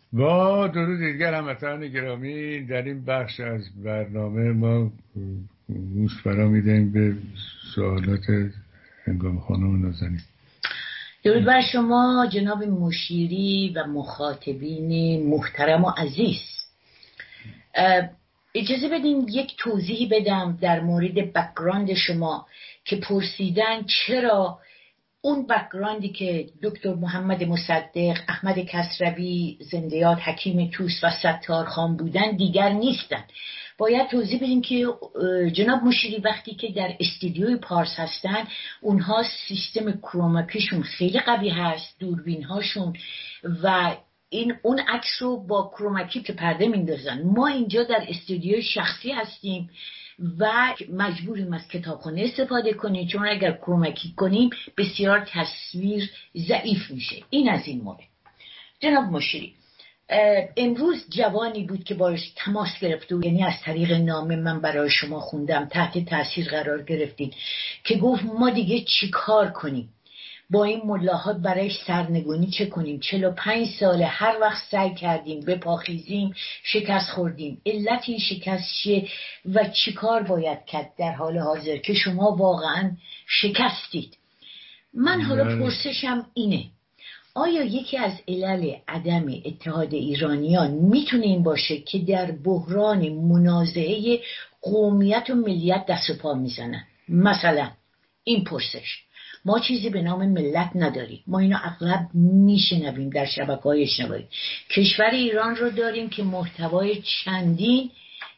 با درود دیگر هموطنان گرامی، در این بخش از برنامه ما گوش فرا میدهیم به سوالات هنگام خانم نازنین. درود بر شما جناب مشیری و مخاطبین محترم و عزیز. اجازه بدین یک توضیحی بدم در مورد بک‌گراند شما که پرسیدن چرا اون بک‌گراندی که دکتر محمد مصدق، احمد کسروی، زندیات، حکیم توس و ستار خان بودن دیگر نیستن. باید توضیح بدیم که جناب مشیری وقتی که در استودیوی پارس هستن اونها سیستم کروماکیشون خیلی قوی هست، دوربین هاشون، و اون عکس رو با کروماکی که پرده میندازن. ما اینجا در استودیوی شخصی هستیم و مجبوریم از کتابخانه استفاده کنیم، چون اگر کروماکی کنیم بسیار تصویر ضعیف میشه. این از این مورد. جناب مشیری، امروز جوانی بود که باش تماس گرفت و یعنی از طریق نامه من برای شما خوندم، تحت تاثیر قرار گرفتید، که گفت ما دیگه چی کار کنیم با این ملاها، برای سرنگونی چه کنیم؟ 45 ساله هر وقت سعی کردیم بپاخیزیم شکست خوردیم. علت این شکست چیه و چی کار باید کرد در حال حاضر که شما واقعا شکستید؟ من حالا پرسشم اینه، آیا یکی از علل عدم اتحاد ایرانیان میتونه این باشه که در بحران منازعه قومیت و ملیت دست و پا میزنن؟ مثلا این پرسش، ما چیزی به نام ملت نداریم، ما اینو اغلب میشنویم در شبکه‌های اجتماعی. کشور ایران رو داریم که محتوای چندین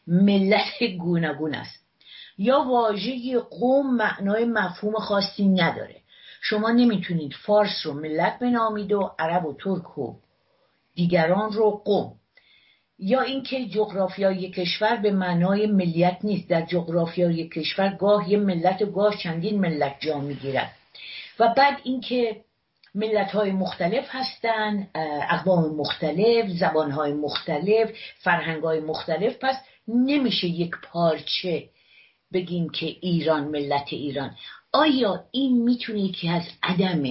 ملت گوناگون است. یا واژه قوم معنای مفهوم خاصی نداره. شما نمیتونید فارس رو ملت بنامید و عرب و ترک و دیگران رو قوم. یا اینکه جغرافیای کشور به معنای ملیت نیست. در جغرافیای کشور گاه یه ملت و گاه چندین ملت جا میگیرد. و بعد اینکه ملت‌های مختلف هستن، اقوام مختلف، زبان‌های مختلف، فرهنگ‌های مختلف، پس نمیشه یک پارچه بگیم که ایران، ملت ایران. آیا این میتونه که از عدم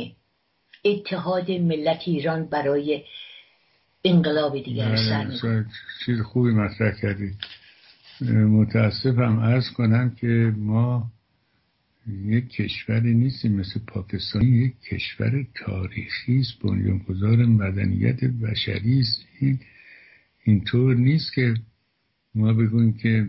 اتحاد ملت ایران برای انقلاب دیگر سر چیز خوبی مطرح کردید. متاسفم عرض کنم که ما یک کشوری نیستیم مثل پاکستان. یک کشور تاریخی است، بنیانگذار مدنیت بشری است. اینطور نیست که ما بگوییم که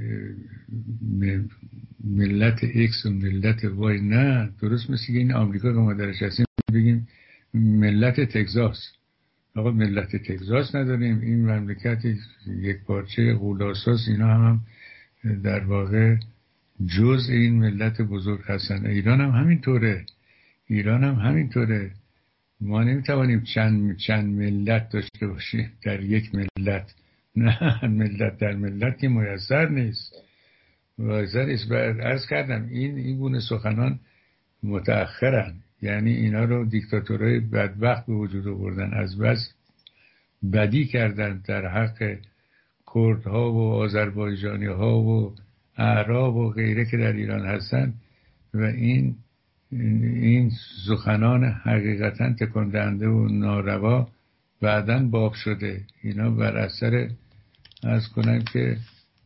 ملت ایکس و ملت وای. نه، درست مثل که این آمریکا که ما درش هستیم بگیم ملت تگزاس. آقا ملت تگزاس نداریم. این مملکت یک پارچه غولاساس، اینا هم در واقع جز این ملت بزرگ هستن. ایران هم همینطوره. ما نمیتوانیم چند ملت داشته باشیم در یک ملت. نه، ملت در ملت که میسر نیست. عرض کردم این گونه سخنان متأخرن، یعنی اینا رو دیکتاتورهای بدبخت به وجود آوردن، از بس بدی کردن در حق کردها و آذربایجانی ها و اعراب و غیره که در ایران هستن. و این سخنان حقیقتا تکان دهنده و ناروا بعداً باب شده. اینا بر اثر از کنم که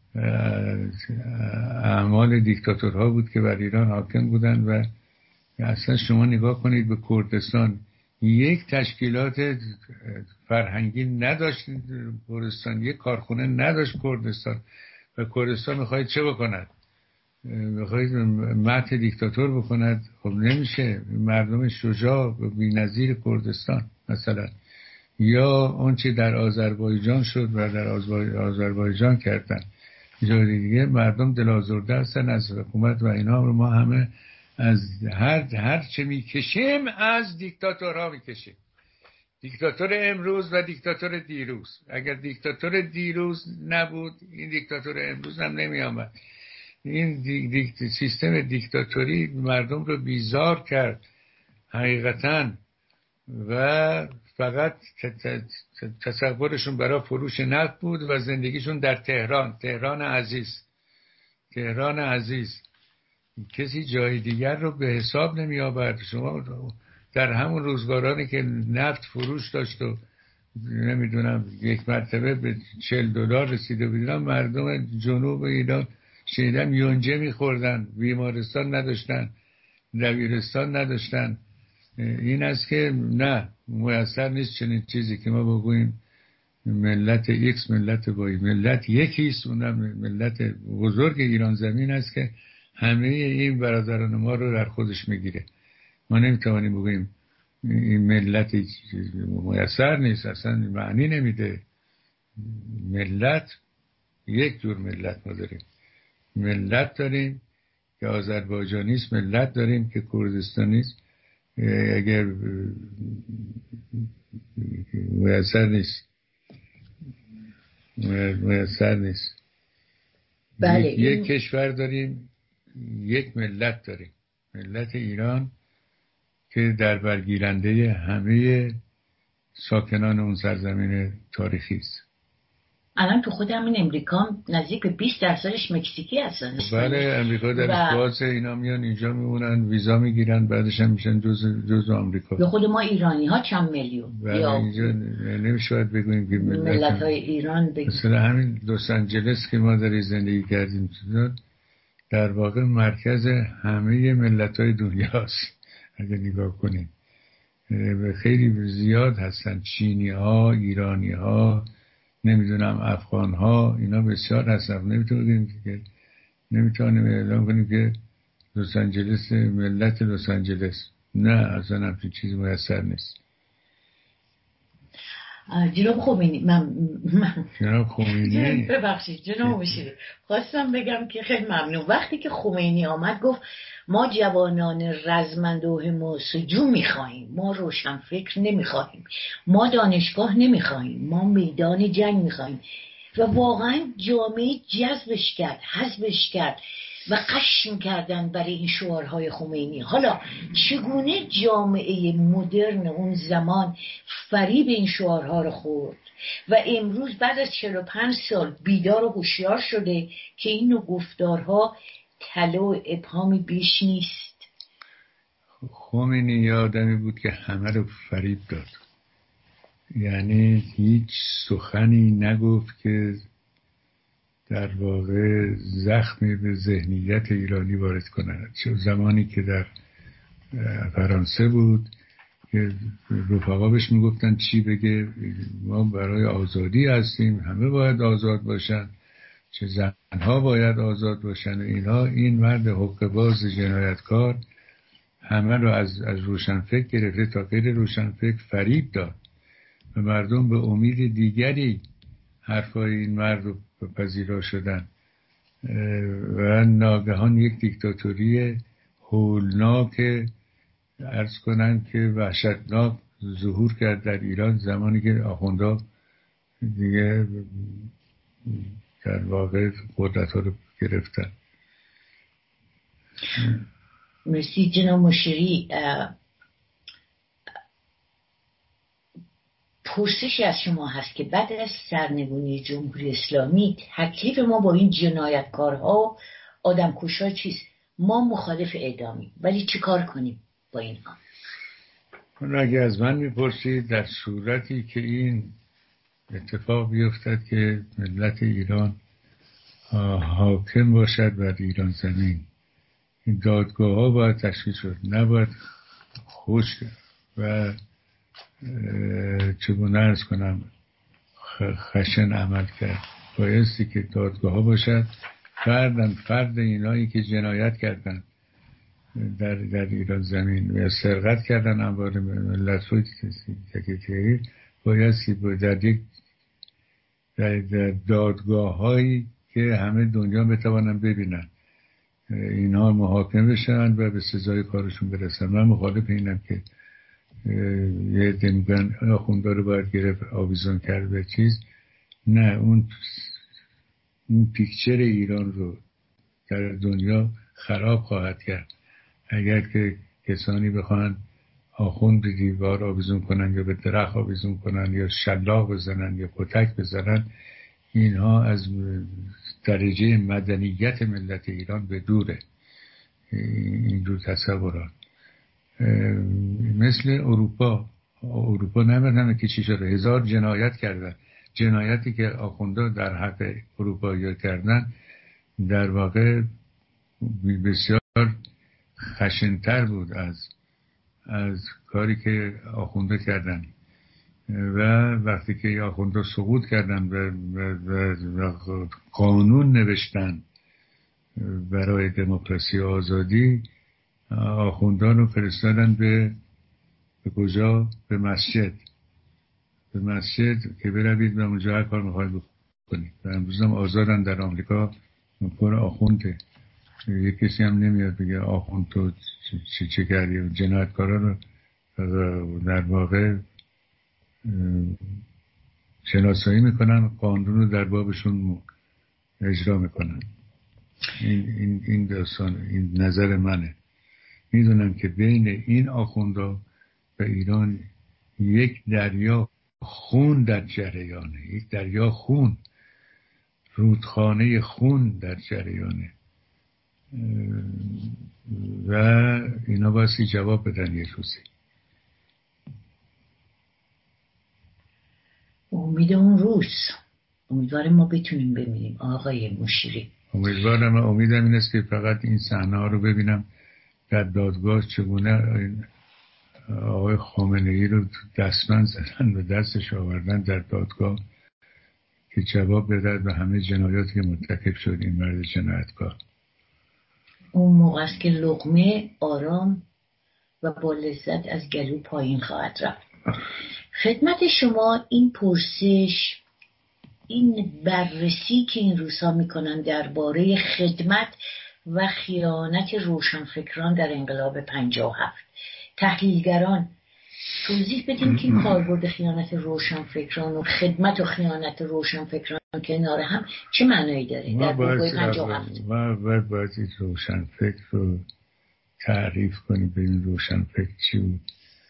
اعمال دیکتاتورها بود که بر ایران حاکم بودن. و اصلا شما نگاه کنید به کردستان، یک تشکیلات فرهنگی نداشت کردستان، یک کارخونه نداشت کردستان. و کردستان میخواید چه بکند؟ میخواید مهد دیکتاتور بکند؟ خب نمیشه. مردم شجاع و بی‌نظیر کردستان مثلا، یا اون چی در آذربایجان شد و در آذربایجان کردن. جای دیگه مردم دل آزرده هستن از حکومت و اینا رو. ما همه از هر چه میکشیم از دیکتاتورها میکشیم. دیکتاتور امروز و دیکتاتور دیروز. اگر دیکتاتور دیروز نبود این دیکتاتور امروز هم نمی آمد. این سیستم دیکتاتوری مردم رو بیزار کرد حقیقتاً، و فقط تصورشون برای فروش نفت بود و زندگیشون در تهران عزیز. کسی جای دیگر رو به حساب نمی آورد. شما در همون روزگارانی که نفت فروش داشت و نمیدونم یک مرتبه به $40 رسیده بودن، مردم جنوب ایران شنیدم یونجه میخوردن، بیمارستان نداشتن، دبیرستان نداشتن. این است که نه، میسر نیست چنین چیزی که ما بگوییم ملت ایکس ملت وای. ملت یکیست، اونم ملت بزرگ ایران زمین است که همه این برادران ما رو در خودش میگیره. ما نمیتوانیم بگوییم این ملت میسر نیست، اصلا معنی نمیده. ملت یک جور ملت ما داریم، ملت داریم که آذربایجانیست، ملت داریم که کردستانیست. اگر میسر نیست بله یک کشور داریم، یک ملت داریم، ملت ایران که در برگیرنده همه ساکنان اون سرزمین تاریخی است. الان تو خود همین امریکا نزدیک به 20% مکزیکی هستن. بله، امریکا درش بازه، اینا میان اینجا میمونن، ویزا میگیرن، بعدش هم میشن جزء آمریکا. به خود ما ایرانی ها چند میلیون. بله اینجا نمیشود بگوییم که ملت های ایران مثلا همین لس آنجلس که ما در زندگی کردیم در واقع مرکز همه ملت های دنیاست. اگه نگاه کنیم خیلی زیاد هستن، چینی ها، ایرانی ها، نمیدونم افغان ها، اینا بسیار هستن. نمیتونیم اعلام کنیم که لس آنجلس ملت لس آنجلس، نه اصلا همچین چیزی میسر نیست. جناب خمینی جناب خمینی ببخشید جناب مشیری، خواستم بگم که خیلی ممنون. وقتی که خمینی آمد گفت ما جوانان رزمندوه ما سجو میخواهیم، ما روشنفکر نمیخواهیم، ما دانشگاه نمیخواهیم، ما میدان جنگ میخواهیم، و واقعا جامعه جذبش کرد، حذفش کرد و قشم کردن برای این شعارهای خمینی. حالا چگونه جامعه مدرن اون زمان فریب این شعارها رو خورد و امروز بعد از 45 سال بیدار و هوشیار شده که این نوع گفتارها طلا و ابهامی بیش نیست. خمینی یه آدمی بود که همه رو فریب داد، یعنی هیچ سخنی نگفت که در واقع زخمی به ذهنیت ایرانی وارد کنند. چه زمانی که در فرانسه بود که رفقا بهش میگفتن چی بگه، ما برای آزادی هستیم، همه باید آزاد باشن، چه زنها باید آزاد باشن. این مرد حقه‌باز جنایتکار همه رو از روشنفکر گرفته تا غیر روشنفکر فریب داد و مردم به امید دیگری حرفای این مرد رو پذیرا شدن و ناگهان یک دیکتاتوری هولناک، عرض کنن که وحشتناک ظهور کرد در ایران، زمانی که آخوندا دیگه در واقع قدرت ها رو گرفتن. مرسی جناب مشیری. پرسشی از شما هست که بعد از سرنگونی جمهوری اسلامی تکلیف ما با این جنایتکارها و آدمکشا چیست؟ ما مخالف اعدامیم، ولی چی کار کنیم با اینها؟ اگه از من میپرسید، در صورتی که این اتفاق بیفتد که ملت ایران حاکم باشد بر ایران زمین، این دادگاه ها باید تشکیل شد، نباید خشک و چگونه ارز کنم خشن عمل کرد. بایستی که دادگاه ها باشد، فرد اینایی که جنایت کردن در ایران زمین و سرقت کردن اموال ملت رو بایستی در دادگاه هایی که همه دنیا بتوانن ببینن اینها محاکمه بشن و به سزای کارشون برسن. من مخالف اینم که یه دمیگن آخونده رو باید گرفت آویزون کرد به چیز. نه، اون پیکچر ایران رو در دنیا خراب خواهد کرد اگر که کسانی بخوان آخوند دیوار آویزون کنن یا به درخت آویزون کنن یا شلاق بزنن یا کتک بزنن. اینها از درجه مدنیت ملت ایران به دوره این دو تصورات. مثل اروپا اروپا نمیدونم که چی شده، 1000 جنایت کردن. جنایتی که آخونده در حق اروپایی کردن در واقع بسیار خشن‌تر بود از کاری که آخونده کردن. و وقتی که آخونده سقوط کردن و قانون نوشتن برای دموکراسی و آزادی، آخوندان رو فرستادن به کجا؟ به مسجد که بروید و اونجا هر کار میخواید بکنید. و امروز هم آزادن در آمریکا، پر آخونده. یک کسی هم نمیاد بگه آخوند تو چه کردی. جنایتکارا رو در واقع شناسایی میکنن، قانون رو در بابشون اجرا میکنن. این داستان، این نظر منه. میدونم که بین این آخوندا و ایران یک دریا خون در جریانه، یک دریا خون، رودخانه خون در جریانه و اینا باسی جواب بدن یک روزی. امید اون روز، امیدوارم ما بتونیم ببینیم آقای مشیری. امیدم این است که فقط این صحنه ها رو ببینم در دادگاه چگونه آقای خامنه‌ای رو دستمند زدن و دستش آوردن در دادگاه که جواب بده به همه جنایاتی که مرتکب شد این مرد جنایتکار. اون موقع است که لقمه آرام و با لذت از گلو پایین خواهد رفت. خدمت شما این پرسش، این بررسی که این روزها میکنن درباره خدمت و خیانت روشنفکران در انقلاب 57، تحلیلگران توضیح بدیم که این کاربرد خیانت روشنفکران و خدمت و خیانت روشنفکران کنار هم چه معنایی داره در بابای 57؟ ما باید روشنفکر رو تعریف کنیم. ببین روشنفکر چی بود.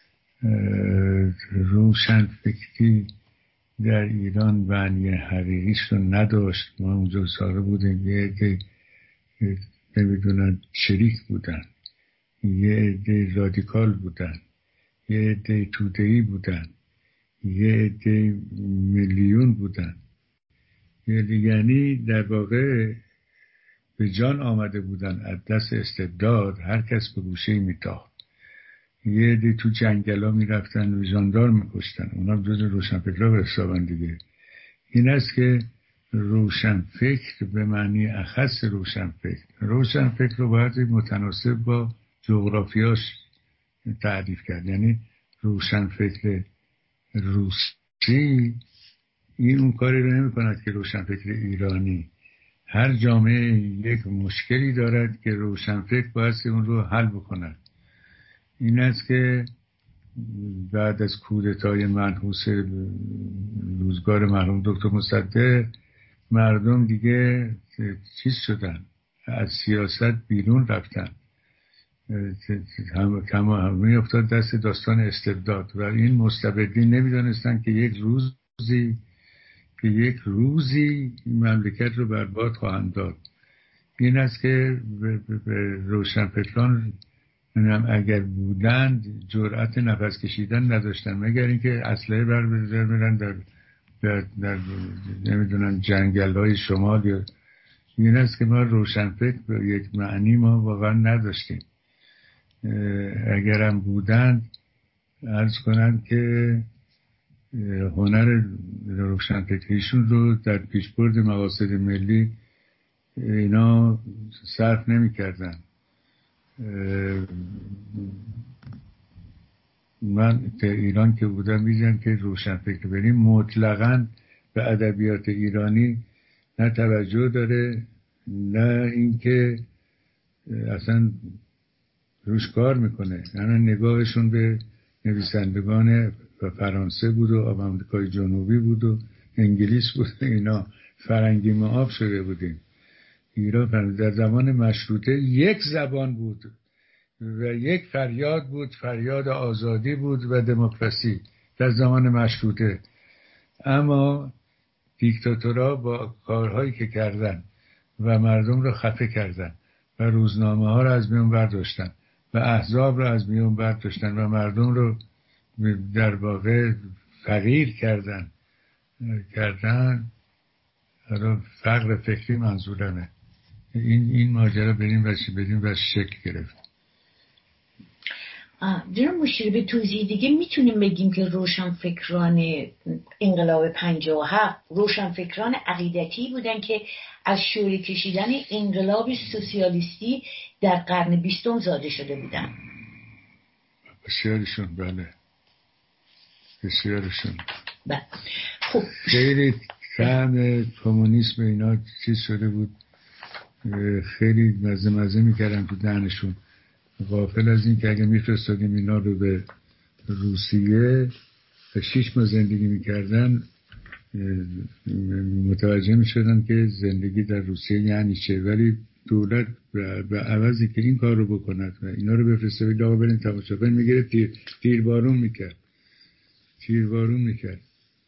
روشنفکری در ایران معنی حقیقیش رو نداشت. ما اونجا ساله بودیم، یه عده نمیدونن شریک بودن، یه عده رادیکال بودن، یه عده توده‌ای بودن، یه عده میلیون بودن. یعنی در واقع به جان آمده بودن از دست استبداد، هر کس به گوشه میتاخت. یه عده تو جنگلا میرفتن و ژاندارم میکشتن، اونا جز روشنفکرها به حسابن دیگه. این است که روشنفکر به معنی اخص روشنفکر رو باید متناسب با جغرافیاش تعریف کرد. یعنی روشنفکر روسی این اون کاری رو نمی کند که روشنفکر ایرانی. هر جامعه یک مشکلی دارد که روشنفکر باید اون رو حل بکند. این است که بعد از کودتای منحوس روزگار مرحوم دکتر مصدق مردم دیگه چیز شدن، از سیاست بیرون رفتن، همه افتاد دست داستان استبداد و این مستبدین نمیدانستن که یک روزی مملکت رو برباد خواهند داد. این است که به روشنفکران اگر بودند جرأت نفس کشیدن نداشتن، مگر اینکه اسلحه برمی‌دارن در نمیدونم جنگل‌های شمال. یا این است که ما روشنفکر به یک معنی ما واقعا نداشتیم. اگرم بودند عرض کنم که هنر روشنفکریشون رو در پیشبرد مقاصد ملی اینا صرف نمی کردن. من در ایران که بودم می‌دیدم که روشنفکر بریم مطلقاً به ادبیات ایرانی نه توجه داره، نه اینکه اصلا روش کار میکنه. یعنی نگاهشون به نویسندگان فرانسه بود و آمریکای جنوبی بود و انگلیس بود. اینا فرنگی ما آب شده بودیم. ایران در زمان مشروطه یک زبان بود و یک فریاد بود، فریاد آزادی بود و دموکراسی در زمان مشروطه. اما دیکتاتورها با کارهایی که کردن و مردم رو خفه کردن و روزنامه ها رو از میون برداشتن و احزاب رو از میون برداشتن و مردم رو در واقع فقیر کردن حالا فقر فکری منظورمه. این ماجرا بریم و شکل گرفت. جناب مشیری به توضیح دیگه میتونیم بگیم که روشنفکران انقلاب 57 روشنفکران عقیدتی بودن که از شوره کشیدن انقلاب سوسیالیستی در قرن 20 زاده شده بودن. بسیارشون، بله، بسیارشون. خب خیلی طعم کمونیسم اینا چیز شده بود، خیلی مزه میکردن تو دهنشون، غافل از این که اگه میفرستادیم اینا رو به روسیه و 6 ماه زندگی میکردن متوجه میشدن که زندگی در روسیه یعنی چه، ولی دولت به عوضی که این کار رو بکند و اینا رو بفرسته بگه آقا برین تماشا کنین، میگیره تیربارون میکرد.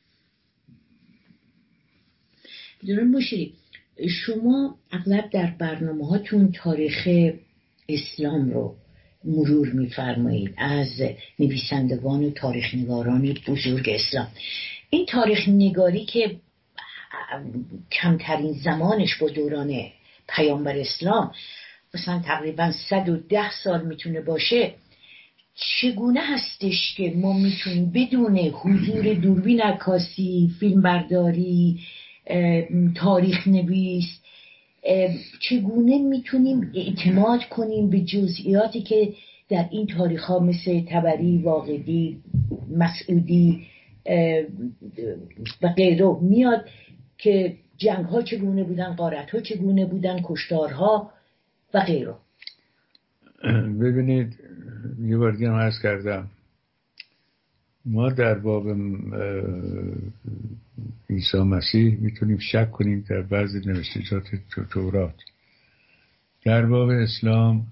جناب مشیری، شما اغلب در برنامه هاتون تاریخ اسلام رو مرور می‌فرمایید از نویسندگان و تاریخ نگاران بزرگ اسلام. این تاریخ نگاری که کمترین زمانش با دوران پیامبر اسلام مثلا تقریبا 110 سال میتونه باشه، چگونه هستش که ما میتونیم بدون حضور دوربین عکاسی، فیلمبرداری، تاریخ نویس، چگونه میتونیم اعتماد کنیم به جزئیاتی که در این تاریخ ها مثل طبری، واقدی، مسعودی و غیره میاد که جنگ ها چگونه بودن، غارت ها چگونه بودن، کشتارها و غیره. ببینید یه بار دیگه هم عرض کردم، ما در باب عیسی مسیح میتونیم شک کنیم در بعضی نوشتجات تورات. در باب اسلام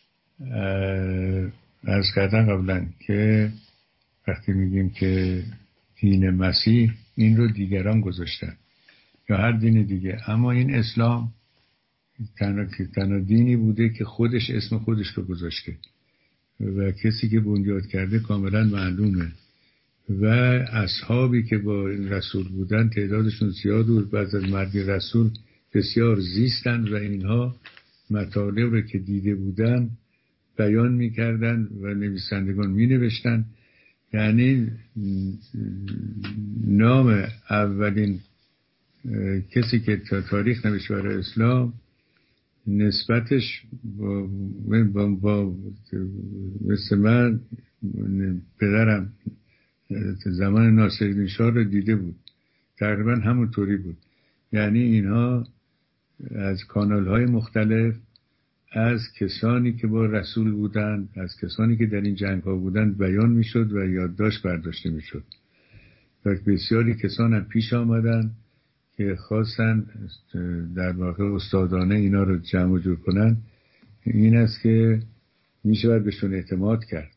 عرض کردن قبلا که وقتی میگیم که دین مسیح این رو دیگران گذاشتن یا هر دین دیگه، اما این اسلام تنها دینی بوده که خودش اسم خودش رو گذاشته و کسی که بنیاد کرده کاملا معلومه و اصحابی که با این رسول بودن تعدادشون زیاد بود، بعد از مرگ رسول بسیار زیستند و اینها مطالب رو که دیده بودن بیان میکردن و نویسندگان مینوشتن. یعنی نام اولین کسی که تاریخ نوشت برای اسلام نسبتش با مثل من پدرم زمان ناصرالدین شاه رو دیده بود، تقریبا همونطوری بود. یعنی اینها از کانال های مختلف، از کسانی که با رسول بودند، از کسانی که در این جنگ ها بودند بیان می شد و یادداشت برداشته می شد و بسیاری کسان هم پیش آمدن که خواستن در واقع استادانه اینا رو جمع و جور کنن. این است که می شود بهشون اعتماد کرد.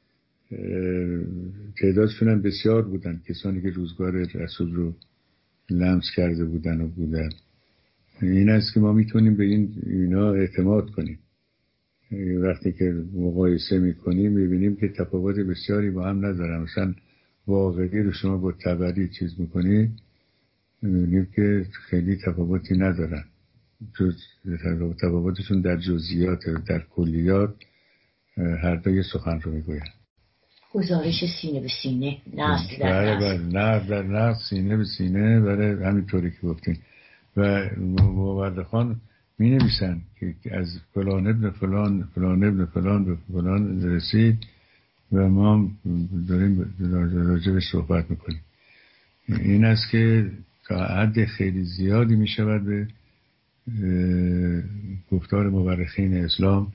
تعدادشون هم بسیار بودن، کسانی که روزگار رسول رو لمس کرده بودن. این است که ما میتونیم به اینا اعتماد کنیم. وقتی که مقایسه میکنیم میبینیم که تفاوت بسیاری با هم ندارن. مثلا واقعی رو شما با طبری چیز میکنید میبینیم که خیلی تفاوتی ندارن، تفاوتشون در جزئیات، در کلیات هر دوی سخن رو میگوین. گزارش سینه به سینه، نسل در نسل، سینه به سینه، برای همینطوری که گفتین. و مورخان می نویسن که از فلان ابن فلان، فلان ابن فلان به فلان رسید و ما داریم راجبش صحبت میکنیم. این است که تا حد خیلی زیادی می شود به گفتار مورخین اسلام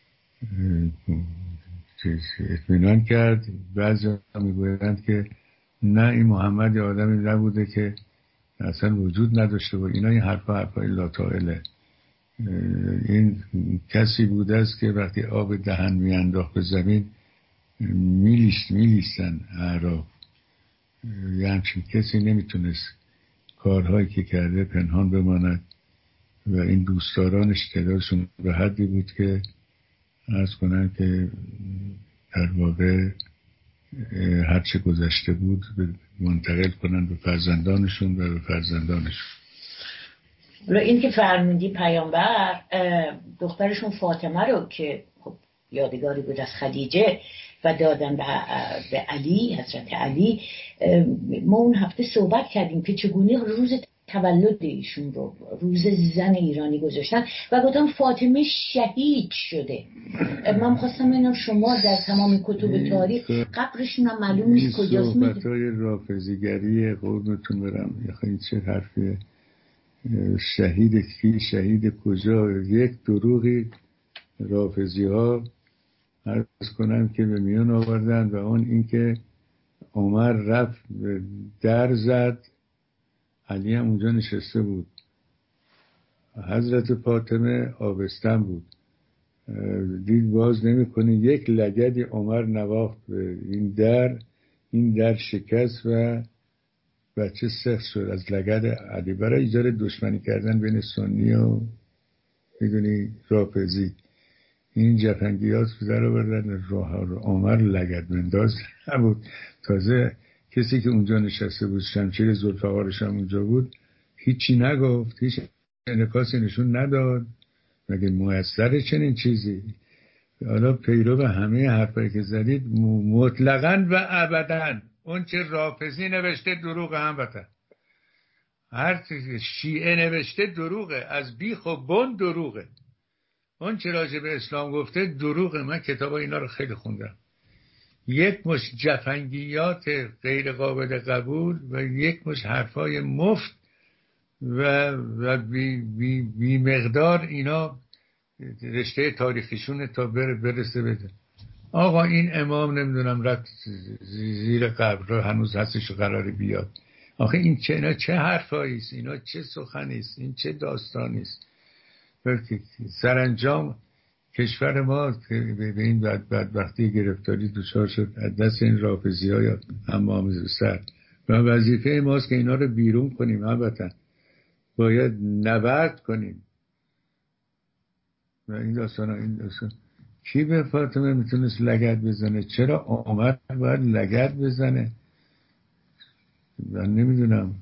اطمینان کرد. بعضی ها میگویند که نه، این محمد آدمی نبوده که اصلا وجود نداشته بود. اینا این حرفای لاطائله. این کسی بوده است که وقتی آب دهن میانداخت به زمین میلیستن اعراب. یه همچین کسی نمیتونست کارهایی که کرده پنهان بماند و این دوستدارانش تعدادشون به حدی بود که عرض کنن که در واقع هرچه گذشته بود منتقل کنن به فرزندانشون و به فرزندانشون. این که فرمودی پیامبر دخترشون فاطمه رو که خب یادگاری بود از خدیجه و دادن به علی، حضرت علی. ما اون هفته صحبت کردیم که چگونه روز تولد ایشون رو روز زن ایرانی گذاشتن و گفتم فاطمه شهید شده. من خواستم اینو شما در تمام کتب تاریخ قبرشون هم معلوم نیست کجاست. صحبت‌های رافضیگری قربونتون برم. این چه حرفیه؟ شهید کی؟ شهید کجا؟ یک دروغی رافضی ها عرض کنم که به میان آوردن و اون این که عمر رفت در زد، علی هم اونجا نشسته بود، حضرت فاطمه آبستن بود، دید باز نمی کنه، یک لگدی عمر نواخت به این در شکست و بچه سخت شد از لگد علی. برای ایجاد دشمنی کردن بین سنی و میدونی رافضی این جفنگیات در آوردن. عمر لگد بنداز نبود. تازه کسی که اونجا نشسته بود شمشیر ذوالفقارش هم اونجا بود، هیچی نگفت، هیچ انعکاسی نشون نداد. مگه موثر چنین چیزی؟ حالا پیرو به همه حرفایی که زدید مطلقاً و ابداً اون چه رافضی نوشته دروغه، هموطن هر شیعه نوشته دروغه، از بیخ و بن دروغه. اون چه راجع به اسلام گفته دروغه. من کتابا اینا رو خیلی خوندم. یک مش جفنگیات غیر قابل قبول و یک مش حرفای مفت و بی مقدار. اینا رشته تاریخیشون تا برسه بده. آقا این امام نمیدونم رفت زیر قبر هنوز هستش و قراره بیاد. آخه این چه حرفایی است؟ اینا چه سخنی است؟ این چه داستانی است؟ سرانجام کشور ما به این بدبختی گرفتاری دچار شد از دست این رافضی‌ها یا حمام سر و وظیفه ماست که اینا رو بیرون کنیم. البته باید نبرد کنیم. و این داستان کی به فاطمه میتونست لگد بزنه؟ چرا عمر باید لگد بزنه؟ من نمیدونم.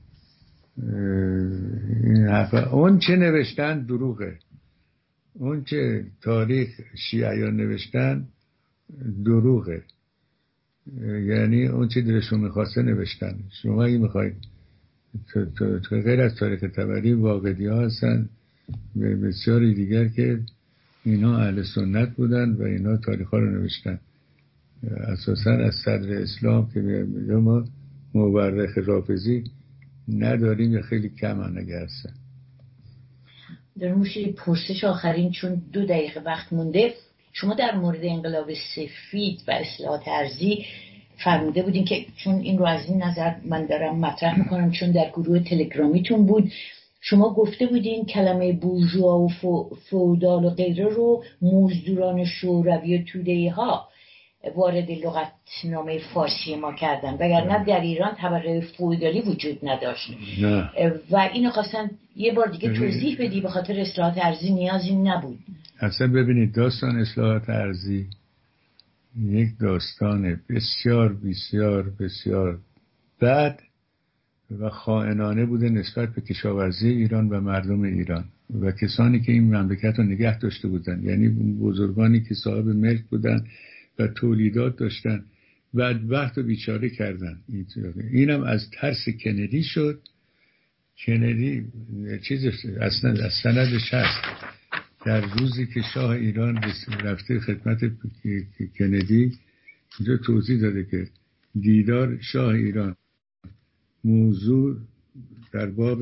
این حرفا اون چه نوشتن دروغه. اون چه تاریخ شیعیان نوشتن دروغه. یعنی اون چه دلشون میخواسته نوشتن. شما اگه میخواید غیر از تاریخ طبری واقعی ها هستن بسیاری دیگر که اینا اهل سنت بودن و اینا تاریخ ها رو نوشتن. اساسا از صدر اسلام که ما مورخ رافضی نداریم یا خیلی کم نگه هستن. در موشی پرسش آخرین چون 2 دقیقه وقت مونده، شما در مورد انقلاب سفید و اصلاحات ارضی فرموده بودین که چون این رو از این نظر من دارم مطرح میکنم چون در گروه تلگرامیتون بود، شما گفته بودین کلمه بورژوا و فئودال و غیره رو مزدوران شوروی و توده‌ای ها وارد لغتنامه فارسی ما کردن، وگرنه در ایران طبقه فئودالی وجود نداشت. و اینو خواستم یه بار دیگه توضیح بدی. به خاطر اصلاحات ارضی نیازی نبود. اصلا ببینید داستان اصلاحات ارضی یک داستان بسیار بسیار بسیار بد و خائنانه بوده نسبت به کشاورزی ایران و مردم ایران و کسانی که این مملکت رو نگه داشته بودن، یعنی بزرگانی که صاحب ملک بودن و تولیدات داشتن، بدبخت و بیچاره کردن. اینم از ترس کندی شد. کندی از سندش هست در روزی که شاه ایران رفته خدمت کندی، اینجا توضیح داده که دیدار شاه ایران موضوع در باب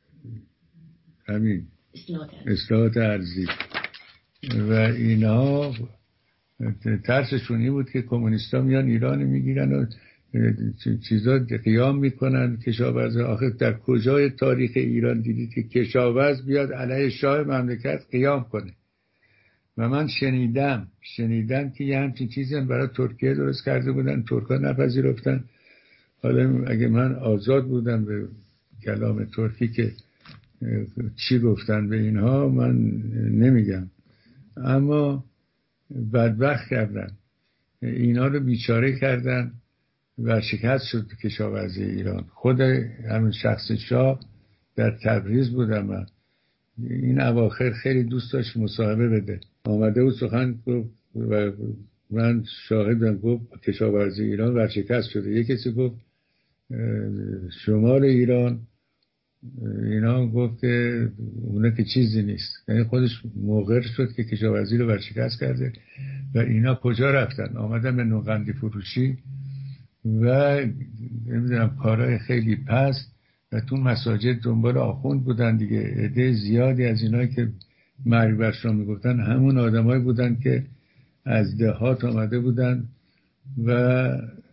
همین اصلاحات ارضی و اینها ترسشون این بود که کمونیستا میان ایران میگیرن و چیزا قیام میکنن کشاورزا. آخه در کجای تاریخ ایران دیدید که کشاورز بیاد علیه شاه مملکت قیام کنه؟ و من شنیدم که یه همچین چیزی هم برای ترکیه درست کرده بودن، ترکا نپذیرفتن. حالا اگه من آزاد بودم به کلام ترکی که چی گفتن به اینها من نمیگم، اما بدبخت کردن. اینا رو بیچاره کردن و شکست شد کشاورزی ایران. خود همین شخص شاه در تبریز بودم من، این اواخر خیلی دوست داشت مصاحبه بده، آمده بود سخن گفت و من شاهدم، گفت کشاورزی ایران ورشکست شده. یک کسی گفت شمال ایران، اینا گفت که اونا که چیزی نیست، یعنی خودش مقر شد که کشاورزی رو ورشکست کرده. و اینا کجا رفتن؟ آمدن به نوقندی فروشی و نمیدونم کارهای خیلی پست و تو مساجد دنبال آخوند بودن دیگه. عده زیادی از اینایی که مرگ بر شما میگفتن همون آدمایی بودن که از دهات آمده بودن و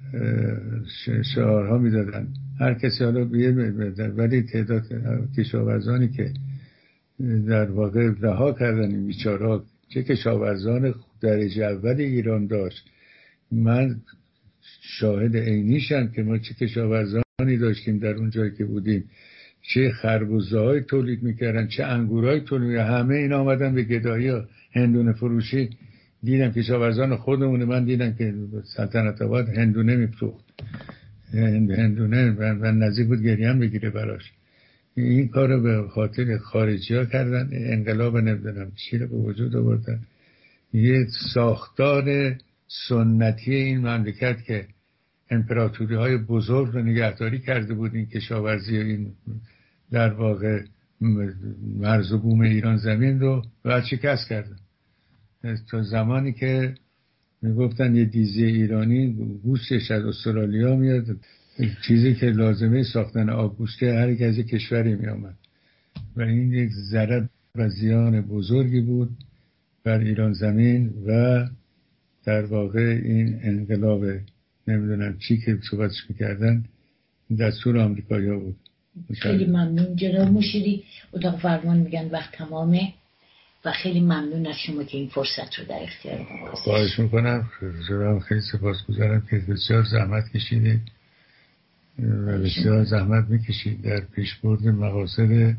شعارها میدادن هر کسی حالا بیاد، ولی تعداد کشاورزانی که در واقع رها کردن این بیچاره‌ها، چه کشاورزان درجه اول ایران داشت، من شاهد عینیشم که ما چه کشاورزانی داشتیم در اون جایی که بودیم، چه خربزه‌های تولید میکردن، چه انگورهای تولید میکردن. همه اینا آمدن به گدایی و هندونه فروشی. دیدم کشاورزان خودمونه، من دیدم که سلطنت آباد هندونه میفروخت، هندونه و نزدیک بود گریه‌ام بگیره براش. این کار رو به خاطر خارجی ها کردن، انقلاب نمیدونم چی رو به وجود آوردن. یه ساختار سنتی این مملکت که امپراتوری های بزرگ رو نگهداری کرده بود، این کشاورزی، این در واقع مرز و بوم ایران زمین رو ورشکست کردن. تا زمانی که میگفتن یه دیزی ایرانی گوشتش از استرالیا میاد، چیزی که لازمه ساختن آبگوشته هر یک از کشوری میامد و این یک ضرر و زیان بزرگی بود بر ایران زمین. و در واقع این انقلاب نمیدونم چی که صحبتش میکردن دستور آمریکایی ها بود. خیلی ممنون جناب مشیری، اتاق فرمان میگن وقت تمامه و خیلی ممنون از شما که این فرصت رو در اختیار ما گذاشتید. خواهش میکنم، خیلی سپاسگزارم که بسیار زحمت کشیدید و بسیار زحمت میکشید در پیشبرد مقاصد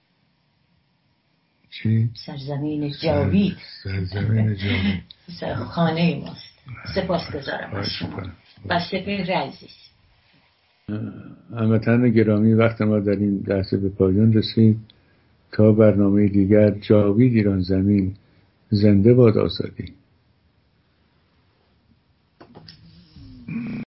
چی؟ سرزمین جاوید. سرزمین جاوید خانه ماست. سپاسگزارم از شما و سپهر عزیز. هموطنان گرامی، وقت ما در این لحظه به پایان رسید. تا برنامه دیگر، جاوید ایران زمین، زنده باد آزادی.